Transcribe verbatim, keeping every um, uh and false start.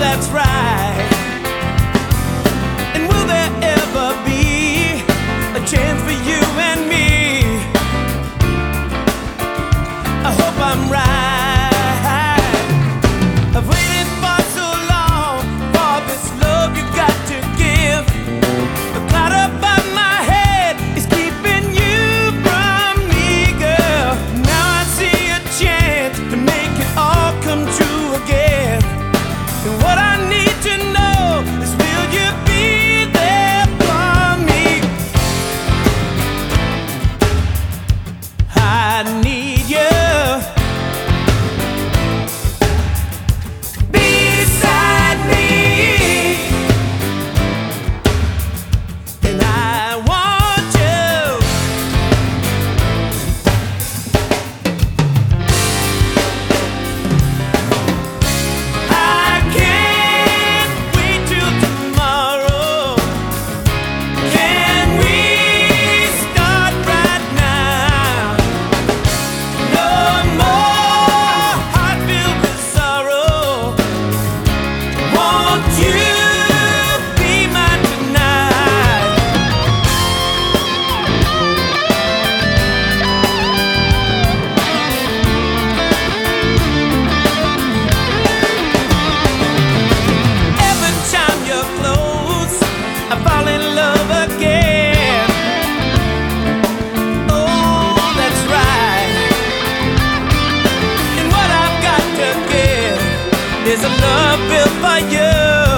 that's right. And will there ever be a chance for you and me? I hope I'm right. I've waited for so long for this love you got to give. The cloud above my head is keeping you from me, girl. Now I see a chance to make it all come true again. And what I need to know is, will you be there for me? I need you beside me, and I want you. I can't wait till tomorrow. Can we start right now? No more heart filled with sorrow. Won't you be mine tonight? Every time you're close, I fall in love again. Oh, that's right. And what I've got to give is a love built for you.